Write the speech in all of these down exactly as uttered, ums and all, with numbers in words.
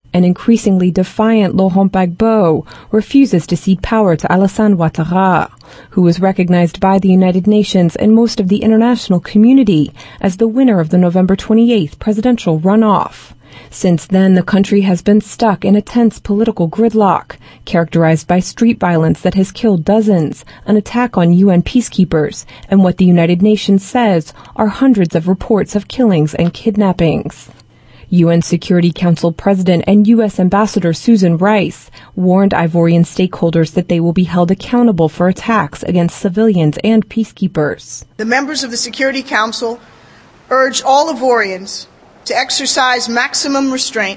An increasingly defiant Laurent Gbagbo refuses to cede power to Alassane Ouattara, who was recognized by the United Nations and most of the international community as the winner of the November twenty-eighth presidential runoff. Since then, the country has been stuck in a tense political gridlock, characterized by street violence that has killed dozens, an attack on U N peacekeepers, and what the United Nations says are hundreds of reports of killings and kidnappings. U N Security Council President and U S Ambassador Susan Rice warned Ivorian stakeholders that they will be held accountable for attacks against civilians and peacekeepers. The members of the Security Council urge all Ivorians to exercise maximum restraint,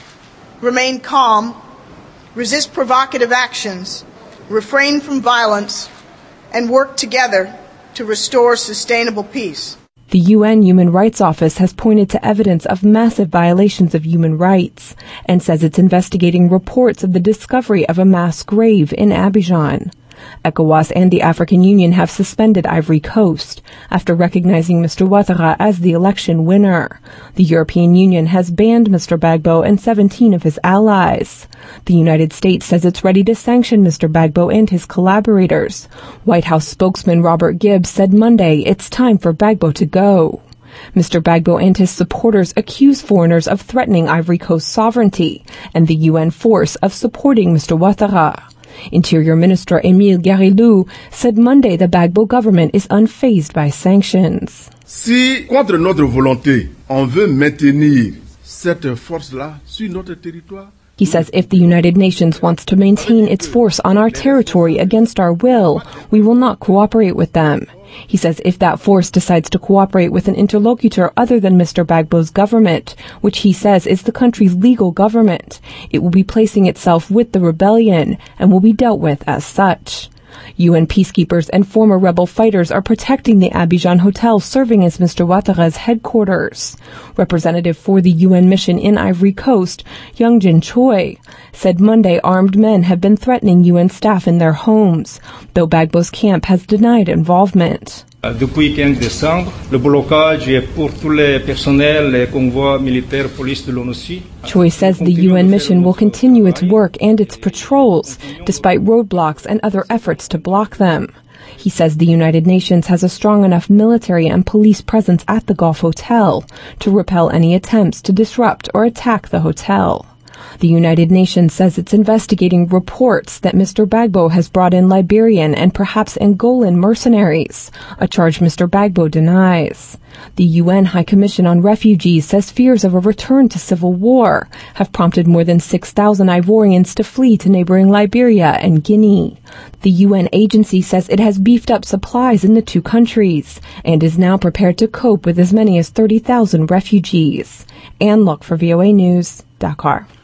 remain calm, resist provocative actions, refrain from violence, and work together to restore sustainable peace. The U N Human Rights Office has pointed to evidence of massive violations of human rights and says it's investigating reports of the discovery of a mass grave in Abidjan. ECOWAS and the African Union have suspended Ivory Coast after recognizing Mister Ouattara as the election winner. The European Union has banned Mister Gbagbo and seventeen of his allies. The United States says it's ready to sanction Mister Gbagbo and his collaborators. White House spokesman Robert Gibbs said Monday it's time for Gbagbo to go. Mister Gbagbo and his supporters accuse foreigners of threatening Ivory Coast sovereignty and the U N force of supporting Mister Ouattara. Interior Minister Émile Garilou said Monday the Gbagbo government is unfazed by sanctions. Si, contre notre volonté, on veut maintenir cette force-là sur notre territoire, he says if the United Nations wants to maintain its force on our territory against our will, we will not cooperate with them. He says if that force decides to cooperate with an interlocutor other than Mister Gbagbo's government, which he says is the country's legal government, it will be placing itself with the rebellion and will be dealt with as such. U N peacekeepers and former rebel fighters are protecting the Abidjan hotel serving as Mister Ouattara's headquarters. Representative for the U N mission in Ivory Coast, Young-Jin Choi, said Monday armed men have been threatening U N staff in their homes, though Gbagbo's camp has denied involvement. Depuis quinze décembre, le blocage est pour tous les personnels et convois militaires police de l'ONUSI. Choi says the U N mission will continue its work and its patrols, despite roadblocks and other efforts to block them. He says the United Nations has a strong enough military and police presence at the Gulf Hotel to repel any attempts to disrupt or attack the hotel. The United Nations says it's investigating reports that Mister Gbagbo has brought in Liberian and perhaps Angolan mercenaries, a charge Mister Gbagbo denies. The U N High Commission on Refugees says fears of a return to civil war have prompted more than six thousand Ivorians to flee to neighboring Liberia and Guinea. The U N agency says it has beefed up supplies in the two countries and is now prepared to cope with as many as thirty thousand refugees. Ann Luck for V O A News, Dakar.